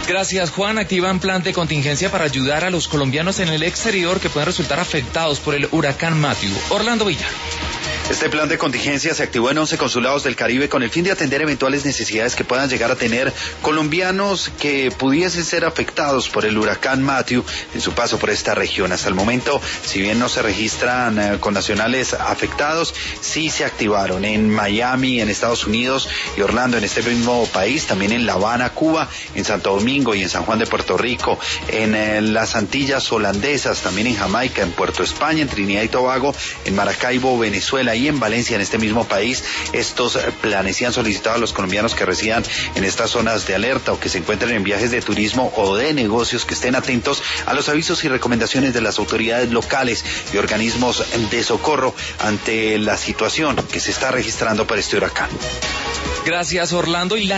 Gracias, Juan. Activan plan de contingencia para ayudar a los colombianos en el exterior que pueden resultar afectados por el huracán Matthew. Orlando Villar. Este plan de contingencia se activó en 11 consulados del Caribe con el fin de atender eventuales necesidades que puedan llegar a tener colombianos que pudiesen ser afectados por el huracán Matthew en su paso por esta región. Hasta el momento, si bien no se registran connacionales afectados, sí se activaron en Miami, en Estados Unidos, y Orlando, en este mismo país, también en La Habana, Cuba, en Santo Domingo y en San Juan de Puerto Rico, en las Antillas holandesas, también en Jamaica, en Puerto España, en Trinidad y Tobago, en Maracaibo, Venezuela, y en Valencia, en este mismo país. Estos planes sí han solicitado a los colombianos que residan en estas zonas de alerta o que se encuentren en viajes de turismo o de negocios que estén atentos a los avisos y recomendaciones de las autoridades locales y organismos de socorro ante la situación que se está registrando por este huracán. Gracias, Orlando. Y